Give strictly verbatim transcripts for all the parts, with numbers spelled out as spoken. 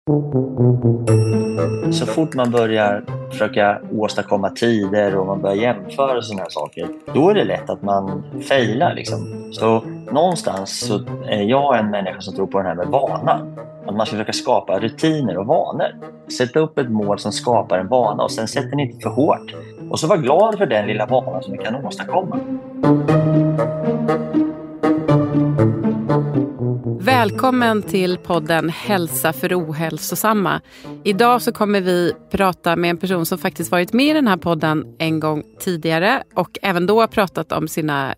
Så fort man börjar försöka åstadkomma tider och man börjar jämföra sådana här saker, då är det lätt att man failar liksom. Så någonstans så är jag en människa som tror på den här med vanan. Att man ska försöka skapa rutiner och vanor. Sätta upp ett mål som skapar en vana och sen sätter ni inte för hårt. Och så var glad för den lilla vanan som ni kan åstadkomma. Välkommen till podden Hälsa för ohälsosamma. Idag så kommer vi prata med en person som faktiskt varit med i den här podden en gång tidigare och även då pratat om sina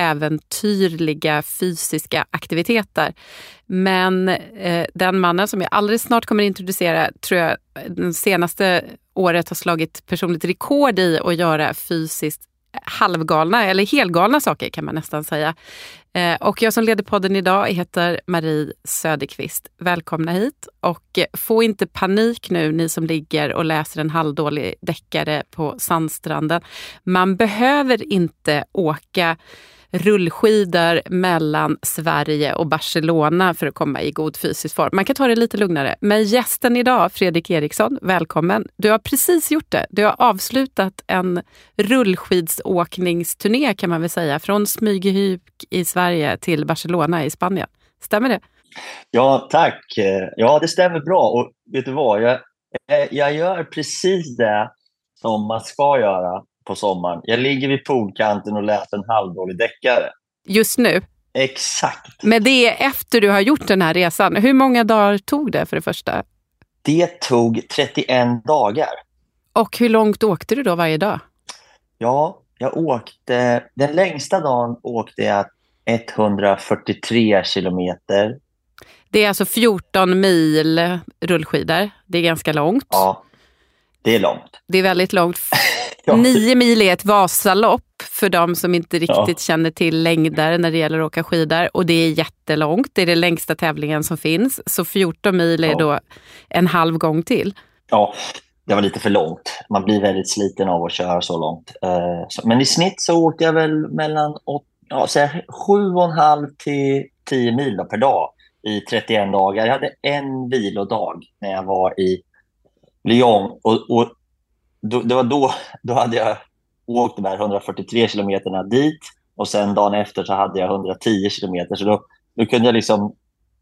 äventyrliga fysiska aktiviteter. Men eh, den mannen som jag alldeles snart kommer att introducera tror jag den senaste året har slagit personligt rekord i att göra fysiskt halvgalna eller helgalna saker kan man nästan säga. Eh, och jag som leder podden idag heter Marie Söderqvist. Välkomna hit och få inte panik nu ni som ligger och läser en halvdålig deckare på sandstranden. Man behöver inte åka rullskidor mellan Sverige och Barcelona för att komma i god fysisk form. Man kan ta det lite lugnare. Men gästen idag, Fredrik Eriksson, välkommen. Du har precis gjort det. Du har avslutat en rullskidsåkningsturné kan man väl säga. Från Smygehuk i Sverige till Barcelona i Spanien. Stämmer det? Ja, tack. Ja, det stämmer bra. Och vet du vad? Jag, jag gör precis det som man ska göra på sommaren. Jag ligger vid poolkanten och läser en halvdålig deckare. Just nu? Exakt. Men det är efter du har gjort den här resan. Hur många dagar tog det för det första? Det tog trettioen dagar. Och hur långt åkte du då varje dag? Ja, jag åkte... Den längsta dagen åkte jag etthundrafyrtiotre kilometer. Det är alltså fjorton mil rullskidor. Det är ganska långt. Ja, det är långt. Det är väldigt långt. Nio mil är ett Vasalopp för de som inte riktigt ja. känner till längder när det gäller att åka skidor. Och det är jättelångt. Det är den längsta tävlingen som finns. Så fjorton mil är ja. då en halv gång till. Ja, det var lite för långt. Man blir väldigt sliten av att köra så långt. Men i snitt så åkte jag väl mellan ja, sju och en halv till tio mil per dag i trettioen dagar. Jag hade en vilodag när jag var i Lyon och, och Då, det var då, då hade jag åkt de här etthundrafyrtiotre kilometerna dit och sen dagen efter så hade jag etthundratio kilometer så då, då kunde jag liksom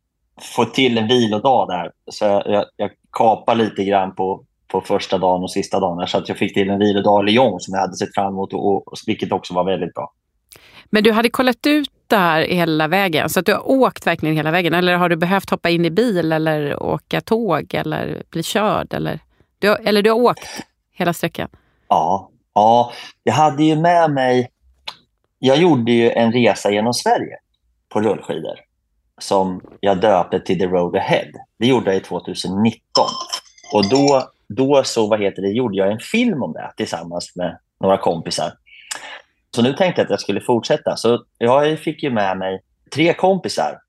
få till en vilodag där så jag, jag, jag kapade lite grann på, på första dagen och sista dagen så att jag fick till en vilodag i Lyon som jag hade sett fram emot och, och, vilket också var väldigt bra. Men du hade kollat ut det här hela vägen så att du har åkt verkligen hela vägen eller har du behövt hoppa in i bil eller åka tåg eller bli körd eller du, eller du har åkt hela sträckan? Ja, ja, jag hade ju med mig... Jag gjorde ju en resa genom Sverige på rullskidor som jag döpte till The Road Ahead. Det gjorde jag i tjugonitton. Och då, då så, vad heter det, gjorde jag en film om det tillsammans med några kompisar. Så nu tänkte jag att jag skulle fortsätta. Så jag fick ju med mig tre kompisar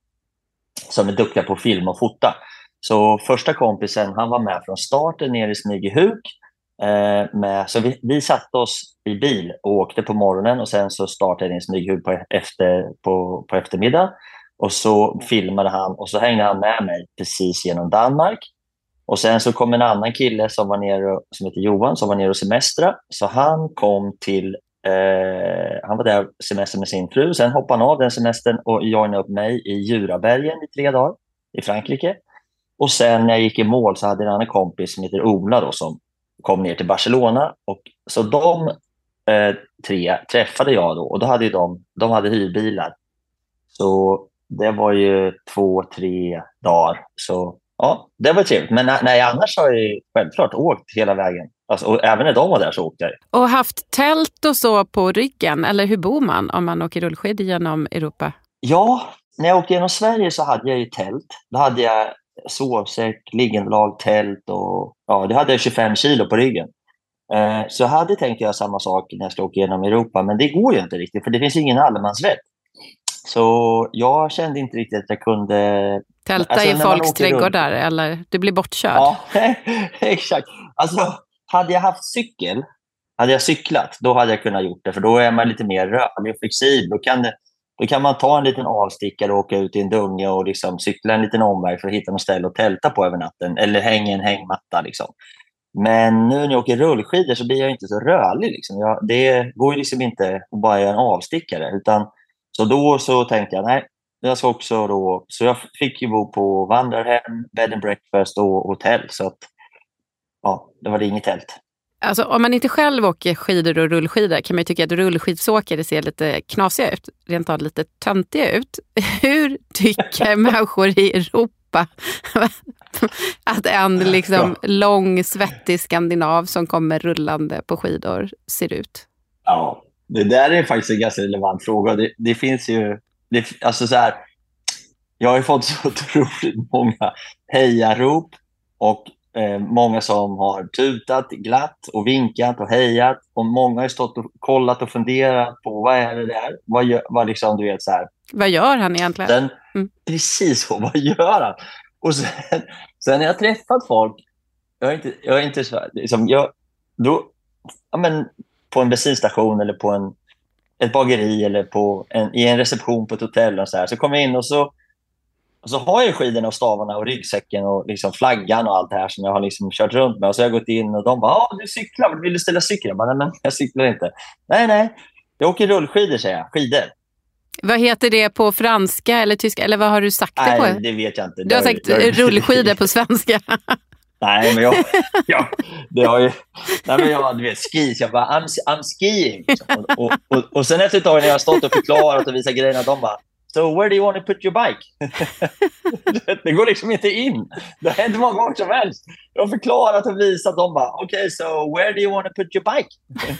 som är duktiga på film och fota. Så första kompisen, han var med från starten ner i Smygehuk. Eh, med, så vi, vi satte oss i bil och åkte på morgonen och sen så startade en Smygehuk på, efter, på, på eftermiddag och så filmade han och så hängde han med mig precis genom Danmark och sen så kom en annan kille som var nere, som heter Johan, som var nere och semestra så han kom till eh, han var där semester med sin fru, sen hoppade han av den semestern och joinade upp mig i Jurabergen i tre dagar i Frankrike och sen när jag gick i mål så hade en annan kompis som heter Ola då som kom ner till Barcelona och så de eh, tre träffade jag då och då hade ju de, de hade hyrbilar. Så det var ju två, tre dagar. Så ja, det var trevligt. Men nej, nej annars har jag självklart åkt hela vägen. Alltså, och även när de var där så åkte jag. Och haft tält och så på ryggen? Eller hur bor man om man åker rullskid genom Europa? Ja, när jag åkte genom Sverige så hade jag ju tält. Då hade jag sovsäck, liggendelag, tält och ja, det hade jag tjugofem kilo på ryggen. Eh, så jag hade tänkt göra samma sak när jag ska åka genom Europa, men det går ju inte riktigt för det finns ingen allemansrätt. Så jag kände inte riktigt att jag kunde... Tälta alltså, i folks trädgårdar eller du blir bortkörd. Ja, exakt. Alltså, hade jag haft cykel, hade jag cyklat, då hade jag kunnat gjort det för då är man lite mer rörlig och flexibel. Då kan det, Då kan man ta en liten avstickare och åka ut i en dunge och liksom cykla en liten omväg för att hitta något ställe att tälta på över natten. Eller hänga en hängmatta. Liksom. Men nu när jag åker rullskidor så blir jag inte så rörlig. Liksom. Jag, det går ju liksom inte att bara göra en avstickare. Utan, så då så tänkte jag, nej, jag ska också då... Så jag fick ju bo på vandrarhem, bed and breakfast och hotell. Så att, ja, det var det inget tält. Alltså, om man inte själv åker skidor och rullskidor kan man ju tycka att rullskidsåkare ser lite knasiga ut. Rent av lite töntiga ut. Hur tycker människor i Europa att en liksom ja. lång, svettig skandinav som kommer rullande på skidor ser ut? Ja, det där är faktiskt en ganska relevant fråga. Det, det finns ju... Det, alltså så här, jag har ju fått så otroligt många hejarop och eh, många som har tutat, glatt och vinkat och hejat. Och många har stått och kollat och funderat på vad är det där? Vad gör, vad liksom, du vet så här. Vad gör han egentligen? Sen, mm. Precis så, vad gör han? Och sen, sen när jag träffat folk, jag är inte, jag är inte så liksom, jag, då, ja, men på en bensinstation eller på en, ett bageri eller på en, i en reception på ett hotell och så här, så kommer jag in och så, och så har jag skidorna och stavarna och ryggsäcken och liksom flaggan och allt det här som jag har liksom kört runt med. Och så har jag gått in och de bara, ja, du cyklar, vill du ställa cykeln? Jag bara, nej, men jag cyklar inte. Nej, nej, jag åker rullskidor, säger jag, skidor. Vad heter det på franska eller tyska? Eller vad har du sagt det på? Nej, det vet jag inte. Du har sagt jag... rullskidor på svenska. Nej, men jag... jag det har ju... Nej, men jag, du vet, skis. Jag bara, I'm, I'm skiing. Och, och, och, och sen efter ett tag när jag har stått och förklarat och visat grejerna, de bara, so where do you want to put your bike? Det går liksom inte in. Det har hänt många gånger som helst. Jag har förklarat och visat, de bara, okej, okay, so where do you want to put your bike?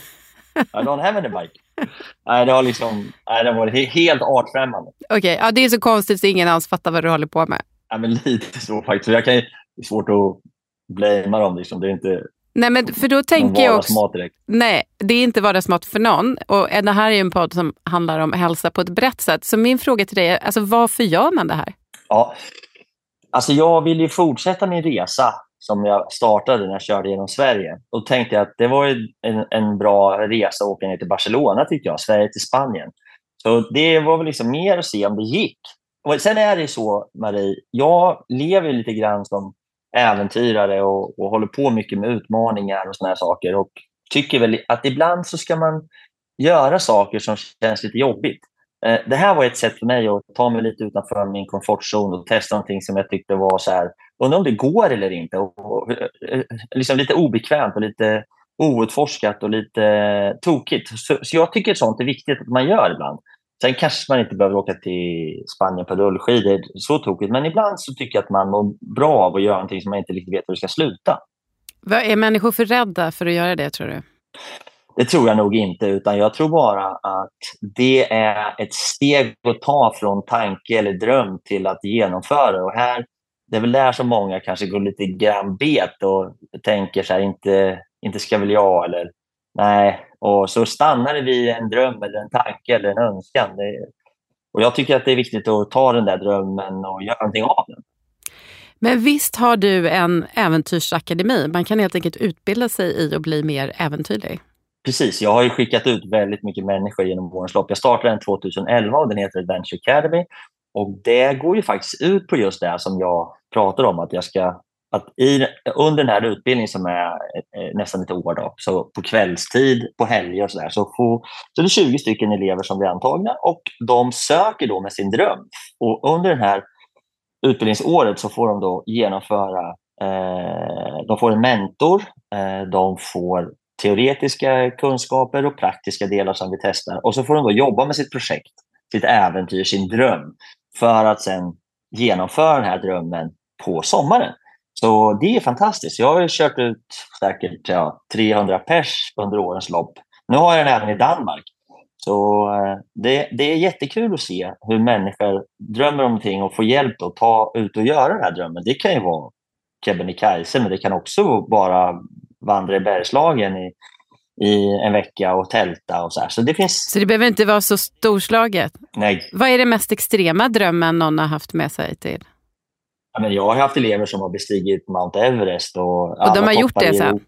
I don't have any bike. Nej, det var liksom, nej, det var helt artfrämmande. Okej, okay, ja, det är så konstigt så ingen alls fattar vad du håller på med. Ja, men lite så faktiskt. Jag kan, det är svårt att blamea dem. Liksom. Det är inte... Nej, men för då tänker jag också... Nej, det är inte vardagsmat för någon. Och det här är en podd som handlar om hälsa på ett brett sätt. Så min fråga till dig är, alltså, varför gör man det här? Ja, alltså jag vill ju fortsätta min resa som jag startade när jag körde genom Sverige. Och tänkte jag att det var en, en bra resa att åka ner till Barcelona, tyckte jag. Sverige till Spanien. Så det var väl liksom mer att se om det gick. Och sen är det så, Marie, jag lever lite grann som äventyrare och, och håller på mycket med utmaningar och såna här saker. Och tycker väl att ibland så ska man göra saker som känns lite jobbigt. Eh, det här var ett sätt för mig att ta mig lite utanför min komfortzon och testa någonting som jag tyckte var så här, undrar om det går eller inte. Och, och, liksom lite obekvämt och lite outforskat och lite tokigt. Så, så jag tycker att sånt är viktigt att man gör ibland. Sen kanske man inte behöver åka till Spanien på rullskidor, så tokigt. Men ibland så tycker jag att man mår bra av att göra någonting som man inte riktigt vet hur det ska sluta. Vad är människor för rädda för att göra det, tror du? Det tror jag nog inte, utan jag tror bara att det är ett steg att ta från tanke eller dröm till att genomföra. Och här, det är väl där som många kanske går lite grann bet och tänker så här, inte, inte ska väl jag eller nej. Och så stannar det vid en dröm eller en tanke eller en önskan. Det, och jag tycker att det är viktigt att ta den där drömmen och göra någonting av den. Men visst har du en äventyrsakademi. Man kan helt enkelt utbilda sig i att bli mer äventyrlig. Precis, jag har ju skickat ut väldigt mycket människor genom årens lopp. Jag startade den tjugoelva och den heter Adventure Academy. Och det går ju faktiskt ut på just det som jag pratar om. Att jag ska, att i, under den här utbildningen som är eh, nästan ett år då, så på kvällstid, på helger och sådär, så, får, så är det tjugo stycken elever som blir antagna och de söker då med sin dröm. Och under den här utbildningsåret så får de då genomföra, eh, de får en mentor, eh, de får teoretiska kunskaper och praktiska delar som vi testar. Och så får de då jobba med sitt projekt, sitt äventyr, sin dröm för att sen genomföra den här drömmen på sommaren. Så det är fantastiskt. Jag har ju kört ut säkert ja, trehundra pers under årens lopp. Nu har jag den även i Danmark. Så det, det är jättekul att se hur människor drömmer om någonting och får hjälp att ta ut och göra den här drömmen. Det kan ju vara Kebnekaise, men det kan också vara vandra i Bergslagen i, i en vecka och tälta och så här. Så det finns... Så det behöver inte vara så storslaget? Nej. Vad är det mest extrema drömmen någon har haft med sig till? Ja, men jag har haft elever som har bestigit Mount Everest och, och de har gjort det sen?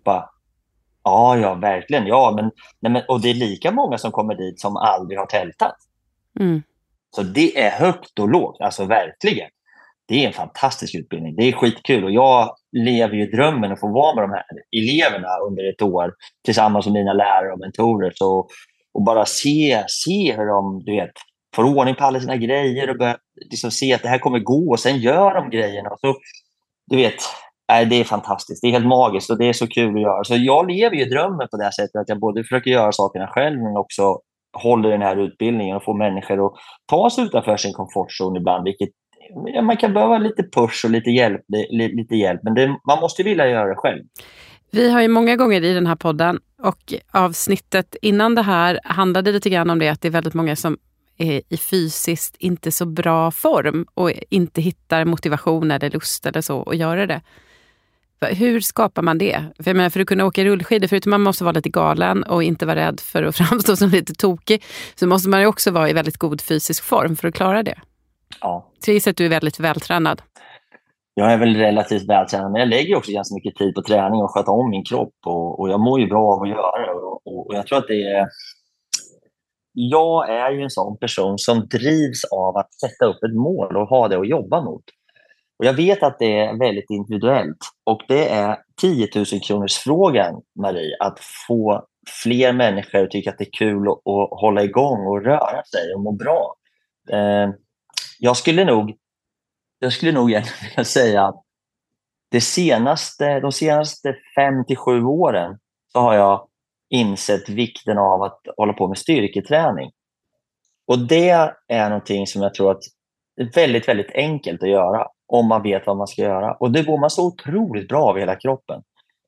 Ja, ja, verkligen. Ja, men, nej, men, och det är lika många som kommer dit som aldrig har tältat. Mm. Så det är högt och lågt, alltså verkligen. Det är en fantastisk utbildning. Det är skitkul och jag lever ju drömmen att få vara med de här eleverna under ett år tillsammans med mina lärare och mentorer. Så, och bara se, se hur de, du vet, får ordning på alla sina grejer och börjar liksom se att det här kommer gå och sen gör de grejerna. Och så, du vet, nej, det är fantastiskt. Det är helt magiskt och det är så kul att göra. Så jag lever ju drömmen på det sättet att jag både försöker göra sakerna själv men också håller den här utbildningen och får människor att ta sig utanför sin komfortzon ibland, vilket man kan behöva lite push och lite hjälp, lite hjälp men det, man måste vilja göra det själv. Vi har ju många gånger i den här podden och avsnittet innan det här handlade lite grann om det att det är väldigt många som är i fysiskt inte så bra form och inte hittar motivation eller lust eller så att göra det. Hur skapar man det? För, jag menar, för att kunna åka rullskidor, förutom man måste vara lite galen och inte vara rädd för att framstå som lite tokig, så måste man ju också vara i väldigt god fysisk form för att klara det. Ja. Så att du är väldigt vältränad. Jag är väl relativt vältränad, men jag lägger också ganska mycket tid på träning och sköta om min kropp och, och jag mår ju bra av att göra det. Och, och, och jag tror att det är... Jag är ju en sån person som drivs av att sätta upp ett mål och ha det att jobba mot. Och jag vet att det är väldigt individuellt och det är tio tusen kronors frågan, Marie, att få fler människor att tycka att det är kul att, att hålla igång och röra sig och må bra. Eh, jag skulle nog jag skulle nog egentligen vilja säga att det senaste, de senaste fem till sju åren så har jag insett vikten av att hålla på med styrketräning. Och det är någonting som jag tror att det är väldigt, väldigt enkelt att göra om man vet vad man ska göra. Och det går man så otroligt bra av hela kroppen.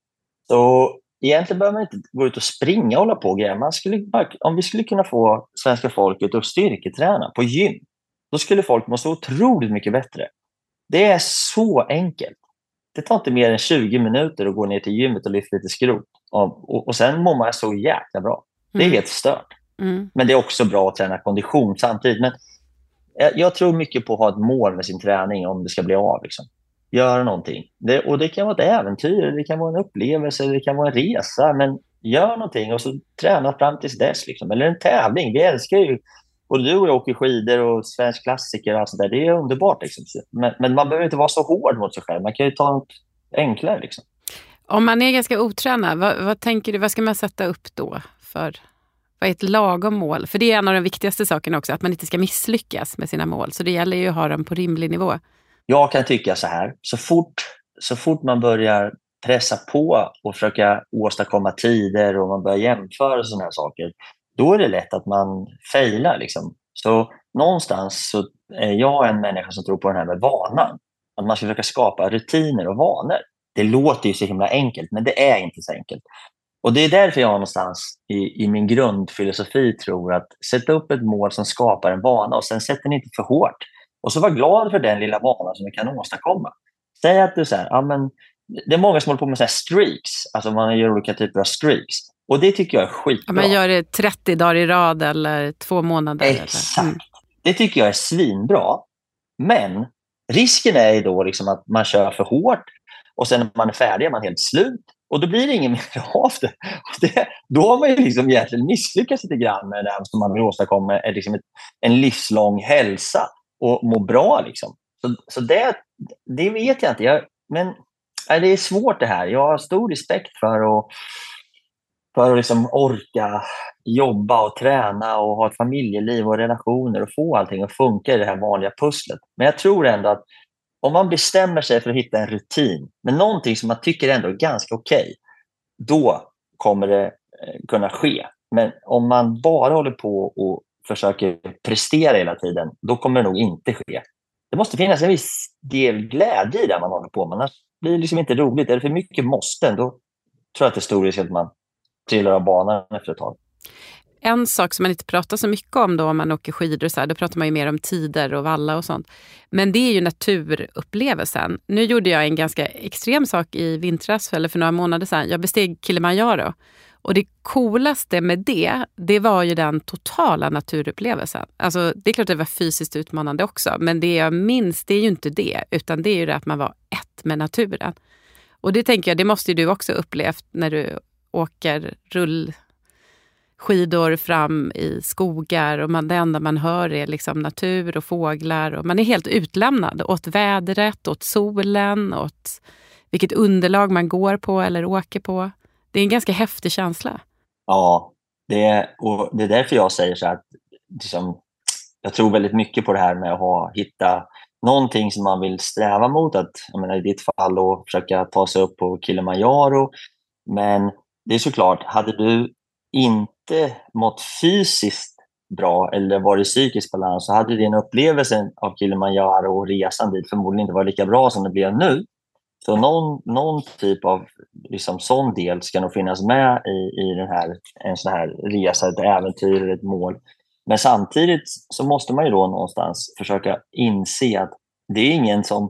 Så egentligen behöver man inte gå ut och springa och hålla på och grejer. Man skulle bara, om vi skulle kunna få svenska folket att styrketräna på gym, då skulle folk må så otroligt mycket bättre. Det är så enkelt. Det tar inte mer än tjugo minuter att gå ner till gymmet och lyfta lite skrot. Och, och, och sen mår man så jäkla bra. Det är mm. helt stört. Mm. Men det är också bra att träna kondition samtidigt. Men jag, jag tror mycket på att ha ett mål med sin träning om det ska bli av. Liksom. Göra någonting. Det, och det kan vara ett äventyr, det kan vara en upplevelse, det kan vara en resa. Men gör någonting och så träna fram tills dess. Liksom. Eller en tävling. Vi älskar ju... Och du och jag åker skidor och svensk klassiker och allt sådär. Det är underbart. Liksom. Men, men man behöver inte vara så hård mot sig själv. Man kan ju ta något enklare. Liksom. Om man är ganska otränad, vad, vad tänker du, vad ska man sätta upp då? För, vad är ett lagom mål? För det är en av de viktigaste sakerna också, att man inte ska misslyckas med sina mål. Så det gäller ju att ha dem på rimlig nivå. Jag kan tycka så här, så fort, så fort man börjar pressa på och försöka åstadkomma tider och man börjar jämföra och sådana här saker, då är det lätt att man failar. Liksom. Så någonstans så är jag en människa som tror på den här med vanan. Att man ska försöka skapa rutiner och vanor. Det låter ju så himla enkelt, men det är inte så enkelt. Och det är därför jag någonstans i, i min grundfilosofi tror att sätta upp ett mål som skapar en vana och sen sätter den inte för hårt. Och så var glad för den lilla vanan som vi kan åstadkomma. Säg att du säger, ja men det är många som håller på med så här streaks. Alltså man gör olika typer av streaks. Och det tycker jag är skitbra. Man gör det trettio dagar i rad eller två månader. Exakt. Eller? Mm. Det tycker jag är svinbra. Men risken är ju då liksom att man kör för hårt och sen när man är färdig är man helt slut. Och då blir det ingen mer av det. det då har man ju liksom egentligen misslyckats lite grann med det här som man vill åstadkomma är liksom ett, en livslång hälsa och må bra. Liksom. Så, så det, det vet jag inte. Jag, men nej, det är svårt det här. Jag har stor respekt för att för att liksom orka jobba och träna och ha ett familjeliv och relationer och få allting att funka i det här vanliga pusslet. Men jag tror ändå att om man bestämmer sig för att hitta en rutin med någonting som man tycker ändå är ganska okej, då kommer det kunna ske. Men om man bara håller på och försöker prestera hela tiden, då kommer det nog inte ske. Det måste finnas en viss del glädje i det man håller på med. Annars blir det liksom inte roligt. Är det för mycket måsten, då tror jag att det är stor risk att man trillar av banan efter ett tag. En sak som man inte pratar så mycket om då om man åker skidor så här, då pratar man ju mer om tider och valla och sånt. Men det är ju naturupplevelsen. Nu gjorde jag en ganska extrem sak i vintras eller för några månader sedan. Jag besteg Kilimanjaro. Och det coolaste med det, det var ju den totala naturupplevelsen. Alltså det är klart att det var fysiskt utmanande också. Men det jag minns, det är ju inte det. Utan det är ju det att man var ett med naturen. Och det tänker jag, det måste ju du också upplevt när du åker rullskidor skidor fram i skogar och man, det enda man hör är liksom natur och fåglar och man är helt utlämnad åt vädret, åt solen, åt vilket underlag man går på eller åker på. Det är en ganska häftig känsla. Ja, det är, och det är därför jag säger så här att liksom, jag tror väldigt mycket på det här med att ha, hitta någonting som man vill sträva mot. Att, jag menar, i ditt fall att försöka ta sig upp på Kilimanjaro. Men det är såklart, hade du inte mått fysiskt bra eller varit psykisk balans så hade din upplevelse av Kilimanjaro och resan dit förmodligen inte varit lika bra som det blev nu. Så någon, någon typ av liksom, sån del ska nog finnas med i, i den här, en sån här resa, ett äventyr eller ett mål. Men samtidigt så måste man ju då någonstans försöka inse att det är ingen som,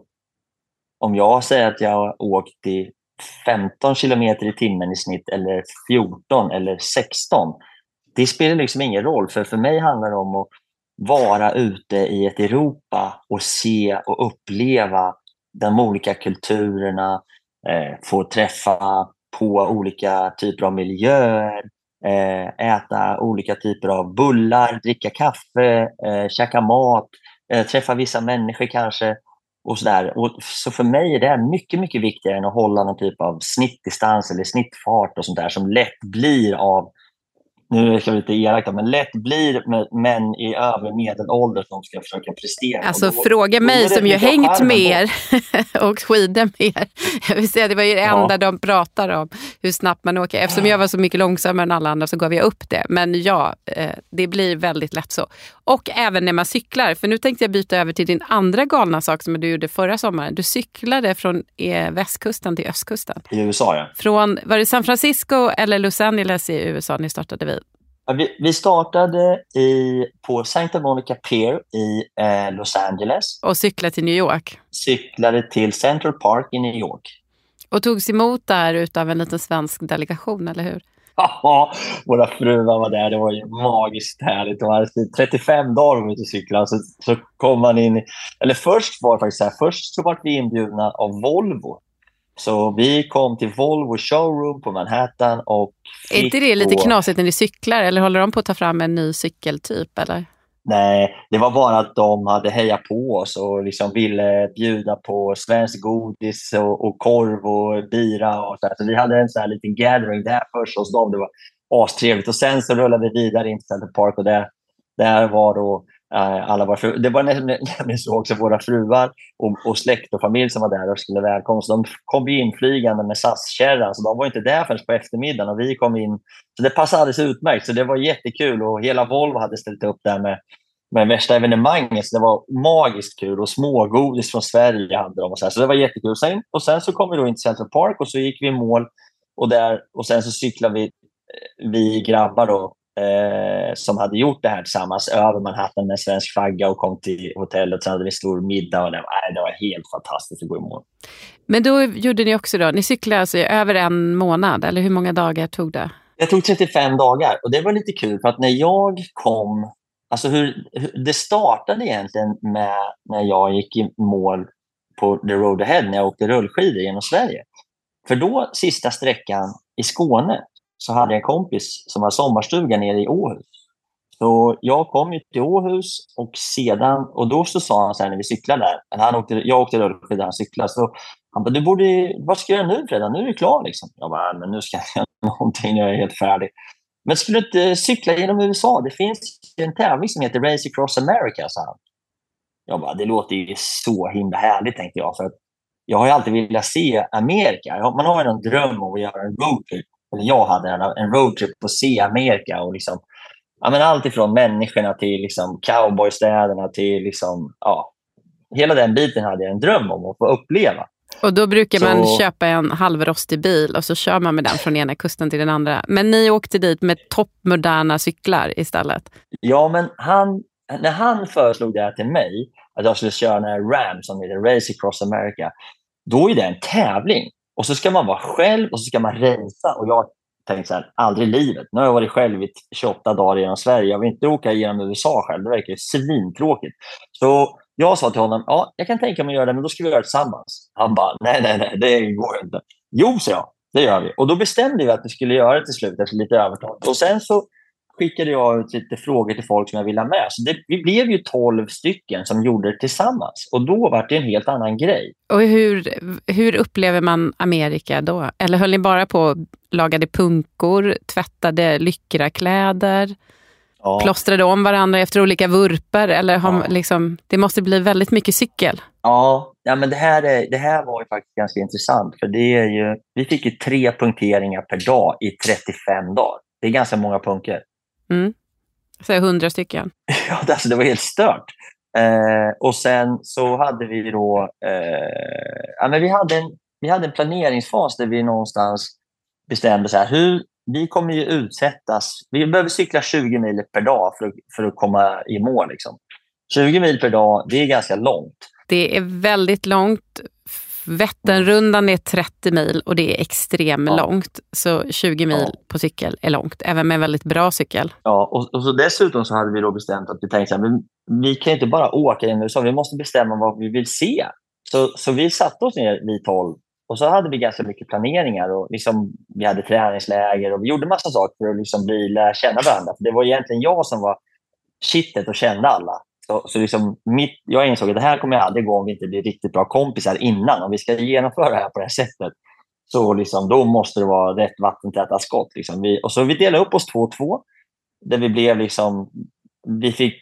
om jag säger att jag har åkt i femton kilometer i timmen i snitt eller fjorton eller sexton, det spelar liksom ingen roll, för för mig handlar det om att vara ute i ett Europa och se och uppleva de olika kulturerna, eh, få träffa på olika typer av miljöer, eh, äta olika typer av bullar, dricka kaffe, eh, käka mat, eh, träffa vissa människor kanske och sådär. Och så för mig är det här mycket, mycket viktigare än att hålla någon typ av snittdistans eller snittfart och sånt där som lätt blir av, nu ska vi lite elakt, men lätt blir med män i övre medelålder som ska försöka prestera. Alltså då, fråga då mig som ju hängt med er och skidor mer. Jag vill säga, det var ju det enda ja. de pratar om, hur snabbt man åker. Eftersom jag var så mycket långsammare än alla andra så gav jag upp det. Men ja, det blir väldigt lätt så. Och även när man cyklar, för nu tänkte jag byta över till din andra galna sak som du gjorde förra sommaren. Du cyklade från västkusten till östkusten. I U S A, ja. Från, var det San Francisco eller Los Angeles i U S A ni startade vid? Vi, vi startade i, på Santa Monica Pier i eh, Los Angeles. Och cyklade till New York. Cyklade till Central Park i New York. Och togs emot där utav en liten svensk delegation, eller hur? Ja, våra fruar var där. Det var ju magiskt härligt. Det var trettiofem dagar om vi inte cyklade. Så, så kom man in i, eller först var det faktiskt så här. Först så var vi inbjudna av Volvo. Så vi kom till Volvo showroom på Manhattan och är inte det lite knasigt när ni cyklar? Eller håller de på att ta fram en ny cykeltyp, eller? Nej, det var bara att de hade hejat på oss och liksom ville bjuda på svensk godis och, och korv och bira. Och så, så vi hade en sån här liten gathering där först hos dem. Det var astrevligt. Och sen så rullade vi vidare in till Central Park och där, där var då äh, alla våra fruar. Det var nämligen så också våra fruar och, och släkt och familj som var där och skulle välkomna. Så de kom inflygande med S A S-kärran, så de var inte där förrän på eftermiddagen och vi kom in. Så det passade alldeles utmärkt, så det var jättekul och hela Volvo hade ställt upp där med, med värsta evenemanget, så det var magiskt kul och smågodis från Sverige hade de och så, här. Så det var jättekul. Sen, och sen så kom vi då in till Central Park och så gick vi i mål och, där, och sen så cyklade vi, vi grabbar då eh, som hade gjort det här tillsammans över Manhattan med en svensk flagga och kom till hotellet, så hade vi stor middag och det var, det var helt fantastiskt att gå i mål. Men då gjorde ni också då, ni cyklade alltså i över en månad, eller hur många dagar tog det? Det tog trettiofem dagar och det var lite kul för att när jag kom, alltså hur, hur det startade egentligen med när jag gick i mål på The Road Ahead när jag åkte rullskidor genom Sverige. För då, sista sträckan i Skåne, så hade jag en kompis som har sommarstuga nere i Åhus. Så jag kom ju till Åhus och sedan, och då så sa han så här när vi cyklade där, han åkte, jag åkte rullskidor, han cyklade, så han bara, du borde, vad ska jag göra nu Fredan? Nu är du klar liksom. Jag bara, men nu ska jag göra någonting, jag är helt färdig. Men skulle du inte cykla genom U S A? Det finns en tävling som heter Race Across America, sa han. Jag bara, det låter ju så himla härligt, tänkte jag. För att jag har ju alltid velat se Amerika. Man har ju en dröm om att göra en roadtrip. Eller jag hade en roadtrip på att se Amerika. Och liksom, ja, men allt ifrån människorna till liksom cowboystäderna till liksom, ja, hela den biten hade jag en dröm om att få uppleva. Och då brukar så... man köpa en halvrostig bil och så kör man med den från ena kusten till den andra. Men ni åkte dit med toppmoderna cyklar istället. Ja, men han, när han föreslog det här till mig, att jag skulle köra den här Ram som heter Race Across America, då är det en tävling. Och så ska man vara själv och så ska man racea. Och jag tänkte så här, aldrig i livet. Nu har jag varit själv i tjugoåtta dagar genom Sverige. Jag vill inte åka genom U S A själv. Det verkar ju svintråkigt. Så jag sa till honom, ja, jag kan tänka mig att göra det, men då ska vi göra det tillsammans. Han bara, nej, nej, nej, det går inte. Jo, så jag, det gör vi. Och då bestämde vi att vi skulle göra det till slut efter lite övertag. Och sen så skickade jag ut lite frågor till folk som jag ville ha med. Så det, vi blev ju tolv stycken som gjorde det tillsammans. Och då var det en helt annan grej. Och hur, hur upplever man Amerika då? Eller höll ni bara på lagade punkor, tvättade lyckrakläder, ja. plåstrade om varandra efter olika vurper? Eller har, ja. liksom, det måste bli väldigt mycket cykel. Ja, ja men det här, är, det här var ju faktiskt ganska intressant. För det är ju, vi fick ju tre punkteringar per dag i trettiofem dagar. Det är ganska många punkter. Mm. Så hundra stycken. Ja, det, alltså, det var helt stört. Eh, och sen så hade vi då... Eh, ja, men vi, hade en, vi hade en planeringsfas där vi någonstans bestämde så här. Hur, vi kommer ju utsättas... Vi behöver cykla tjugo mil per dag för, för att komma i mål. Liksom. tjugo mil per dag, det är ganska långt. Det är väldigt långt. Vätternrundan är trettio mil och det är extremt ja. långt. Så tjugo mil ja. på cykel är långt, även med en väldigt bra cykel. Ja, och, och så dessutom så hade vi då bestämt att vi tänkte att vi, vi kan inte bara åka in i U S A, vi måste bestämma vad vi vill se. Så, så vi satte oss ner vid tolv och så hade vi ganska mycket planeringar och liksom, vi hade träningsläger och vi gjorde massa saker för att liksom bli, lära känna varandra. För det var egentligen jag som var kittet och kände alla. Så, så liksom mitt, jag insåg att det här kommer jag aldrig gå om vi inte blir riktigt bra kompisar innan. Om vi ska genomföra det här på det här sättet så liksom, då måste det vara rätt vattentäta skott. Liksom. Vi, och så vi delade upp oss två och två. Där vi blev liksom, vi fick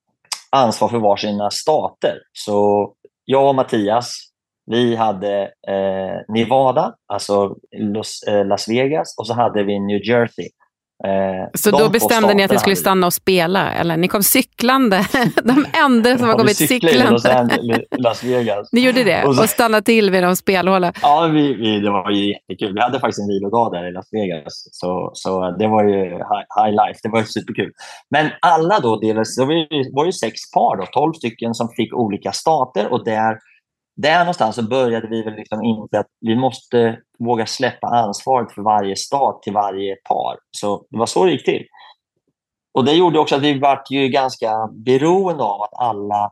ansvar för varsina stater. Så jag och Mattias, vi hade eh, Nevada, alltså Los, eh, Las Vegas, och så hade vi New Jersey. Eh, så då bestämde ni att ni skulle stanna och spela, eller ni kom cyklande, de enda som har kommit cyklande. Las Vegas. Ni gjorde det och, så, och stannade till vid de spelhåla. Ja, vi, vi, det var ju jättekul. Vi hade faktiskt en vilodag där i Las Vegas, så, så det var ju high, high life, det var ju superkul. Men alla då delades, det var ju, var ju sex par då, tolv stycken som fick olika stater och där Där någonstans så började vi väl liksom inse att vi måste våga släppa ansvaret för varje stat till varje par. Så det var så det gick till. Och det gjorde också att vi var ju ganska beroende av att alla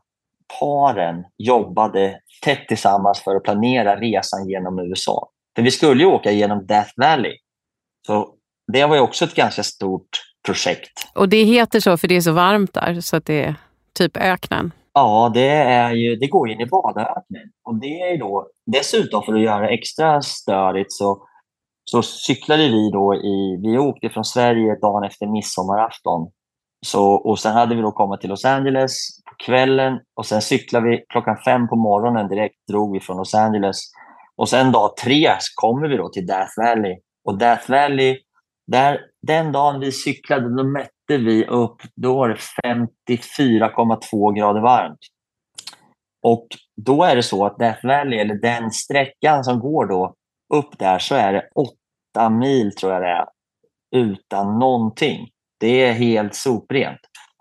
paren jobbade tätt tillsammans för att planera resan genom U S A. För vi skulle ju åka genom Death Valley. Så det var ju också ett ganska stort projekt. Och det heter så för det är så varmt där så att det är typ öknen. Ja, det, är ju, det går in i Nevadaöknen. Och det är då, dessutom för att göra extra störigt så, så cyklade vi då i, vi åkte från Sverige dagen efter midsommarafton. Så, och sen hade vi då kommit till Los Angeles på kvällen och sen cyklade vi klockan fem på morgonen direkt, drog vi från Los Angeles. Och sen dag tre kommer vi då till Death Valley. Och Death Valley, där, den dagen vi cyklade, då mätte vi upp, då var det femtiofyra komma två grader varmt. Och då är det så att Death Valley, eller den sträckan som går då upp där, så är det åtta mil tror jag det är, utan någonting. Det är helt soprent.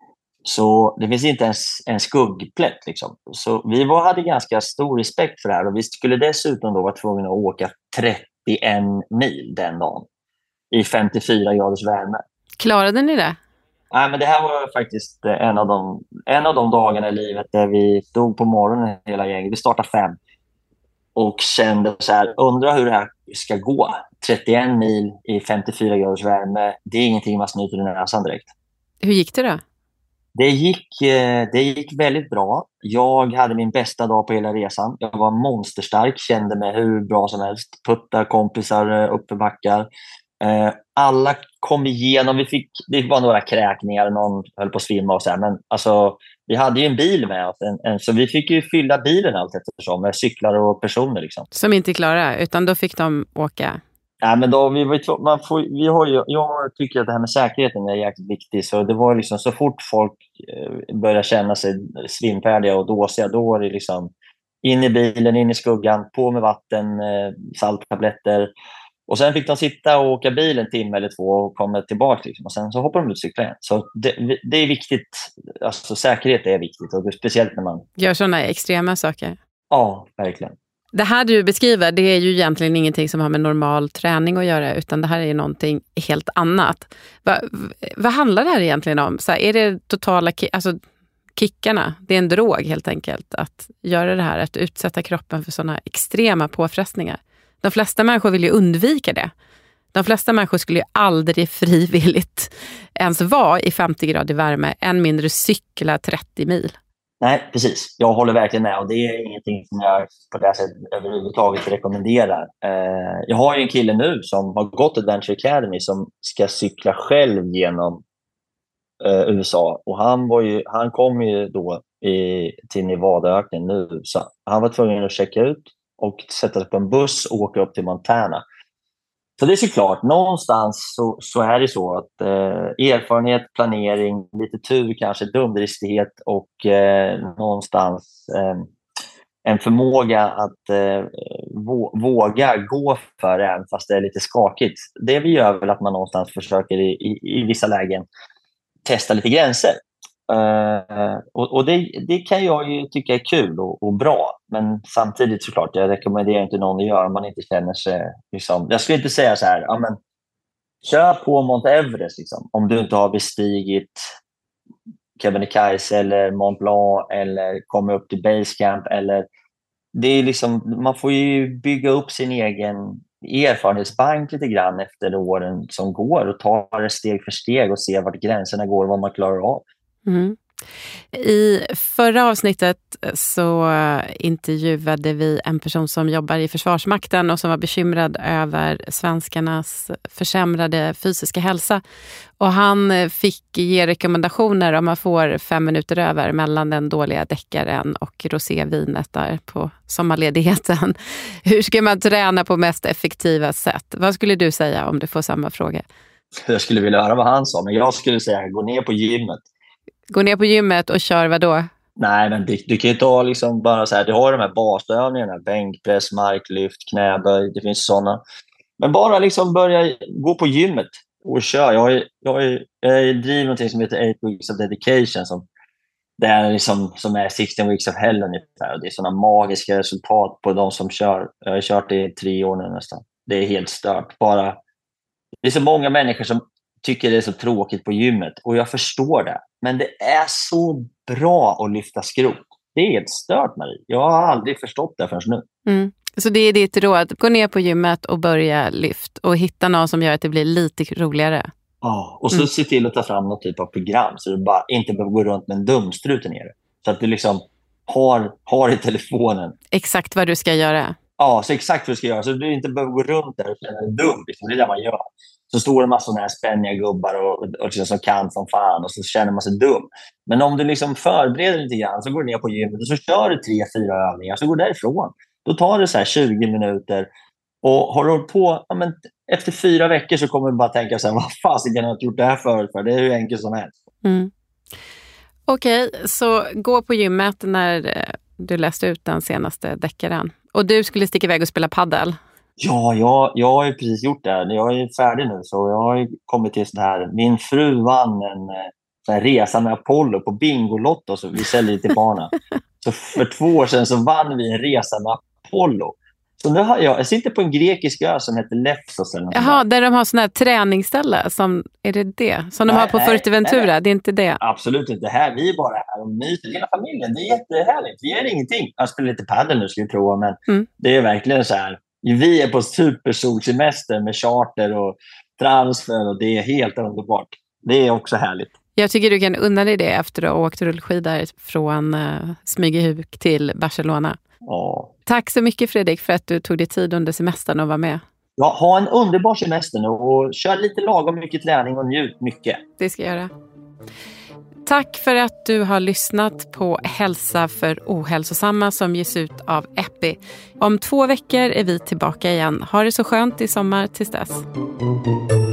Så det finns inte ens en skuggplätt liksom. Så vi var, hade ganska stor respekt för det här och vi skulle dessutom då vara tvungna att åka trettioen mil den dagen i femtiofyra graders värme. Klarade ni det? Nej, men det här var faktiskt en av de, en av de dagarna i livet där vi stod på morgonen hela gänget. Vi startade fem och kände så här, undrar hur det här ska gå. trettioen mil i femtiofyra graders värme, det är ingenting man snyter i näsan direkt. Hur gick det då? Det gick, det gick väldigt bra. Jag hade min bästa dag på hela resan. Jag var monsterstark, kände mig hur bra som helst. Putta kompisar upp för backar. Alla kom igenom. Vi fick, det var några kräkningar, någon höll på att svimma och så här. Men alltså, vi hade ju en bil med oss. En, en, så vi fick ju fylla bilen allt eftersom med cyklar och personer. Liksom. Som inte klarade, utan då fick de åka? Nej, men då, vi var, man får, vi har ju, jag tycker att det här med säkerheten är jäkligt viktigt. Så det var liksom, så fort folk eh, började känna sig svimfärdiga och dåsiga, då var det liksom in i bilen, in i skuggan, på med vatten, eh, salttabletter. Och sen fick de sitta och åka bil en timme eller två och komma tillbaka. Liksom. Och sen så hoppar de ut cykla igen. Så det, det är viktigt. Alltså säkerhet är viktigt. Och speciellt när man gör sådana extrema saker. Ja, verkligen. Det här du beskriver, det är ju egentligen ingenting som har med normal träning att göra, utan det här är någonting helt annat. Va, vad handlar det här egentligen om? Så här, är det totala, alltså kickarna, det är en drog helt enkelt att göra det här, att utsätta kroppen för sådana extrema påfrestningar. De flesta människor vill ju undvika det. De flesta människor skulle ju aldrig frivilligt ens vara i femtio grader värme, än mindre cykla trettio mil. Nej, precis. Jag håller verkligen med, och det är ingenting som jag på det här sättet överhuvudtaget rekommenderar. Eh, jag har ju en kille nu som har gått Adventure Academy som ska cykla själv genom eh, U S A, och han, var ju, han kom ju då i, till Nevadaöknen nu, så han var tvungen att checka ut och sätta sig på en buss och åka upp till Montana. Så det är såklart, någonstans så, så är det så att eh, erfarenhet, planering, lite tur kanske, dumdristighet och eh, någonstans eh, en förmåga att eh, vå- våga gå för det, även fast det är lite skakigt. Det vi gör väl att man någonstans försöker i, i, i vissa lägen testa lite gränser. Uh, och och det, det kan jag ju tycka är kul och, och bra, men samtidigt såklart, jag rekommenderar inte någon att göra om man inte känner sig liksom, jag skulle inte säga så här, ja men kör på Mount Everest liksom, om du inte har bestigit Kebnekaise eller Mont Blanc eller kommer upp till Basecamp, eller det är liksom, man får ju bygga upp sin egen erfarenhetsbank lite grann efter åren som går och ta det steg för steg och se vart gränserna går och vad man klarar av. Mm. I förra avsnittet så intervjuade vi en person som jobbar i Försvarsmakten och som var bekymrad över svenskarnas försämrade fysiska hälsa. Och han fick ge rekommendationer om man får fem minuter över mellan den dåliga däckaren och rosévinet där på sommarledigheten. Hur ska man träna på mest effektiva sätt? Vad skulle du säga om du får samma fråga? Jag skulle vilja höra vad han sa, men jag skulle säga gå ner på gymmet. Gå ner på gymmet och kör vad då? Nej, men du, du kan ju ta liksom bara så här, du har de här basövningarna, bänkpress, marklyft, knäböj, det finns sådana. Men bara liksom börja gå på gymmet och kör. Jag, är, jag, är, jag driver något som heter eight weeks of dedication, som, det är liksom, som är sixteen weeks of hell ungefär. Det är sådana magiska resultat på de som kör. Jag har kört det i tre år nu nästan. Det är helt stört. Bara, det är så många människor som tycker det är så tråkigt på gymmet, och jag förstår det. Men det är så bra att lyfta skrot. Det är helt stört, Marie. Jag har aldrig förstått det förrän nu. Mm. Så det är ditt råd. Gå ner på gymmet och börja lyft. Och hitta någon som gör att det blir lite roligare. Ja, och så mm. se till att ta fram något typ av program, så du bara inte behöver gå runt med en dumstrut nere. Så att du liksom har, har i telefonen. Exakt vad du ska göra. Ja, så exakt vad du ska göra. Så du inte behöver gå runt där och känna dig dum. Liksom. Det är det man gör. Så står det massor av här spänniga gubbar och, och, och som kan som fan, och så känner man sig dum. Men om du liksom förbereder lite grann, så går du ner på gymmet och så kör du tre, fyra övningar, så går du därifrån. Då tar det så här tjugo minuter, och har du hållit på, ja, men efter fyra veckor så kommer du bara tänka så här, vad fan ska jag ha gjort det här förut för? Det är hur enkelt som helst. Mm. Okej, okay, så gå på gymmet när du läste ut den senaste deckaren. Och du skulle sticka iväg och spela paddel. Ja, jag, jag har ju precis gjort det här. Jag är färdig nu, så jag har kommit till sån här. Min fru vann en sån här resa med Apollo på Bingolotto, så vi säljer till barnen. Så för två år sedan så vann vi en resa med Apollo. Så nu har jag, jag sitter på en grekisk ö som heter Lefsos. Eller Jaha, där de har sån här träningsställe. Som, är det det? Som nej, de har på Fuerteventura, nej, det är inte det? Absolut inte. Här, vi är bara här och myter. Hela familjen, det är jättehärligt. Vi gör ingenting. Jag spelar lite paddel nu, ska vi prova, men mm. det är verkligen så här. Vi är på supersolsemester med charter och transfer, och det är helt underbart. Det är också härligt. Jag tycker du kan unna dig det efter att ha åkt rullskidor från uh, Smygehuk till Barcelona. Ja. Tack så mycket, Fredrik, för att du tog dig tid under semestern och var med. Ja, ha en underbar semester nu och kör lite lagom mycket träning och njut mycket. Det ska jag göra. Tack för att du har lyssnat på Hälsa för ohälsosamma som ges ut av Epi. Om två veckor är vi tillbaka igen. Ha det så skönt i sommar tills dess.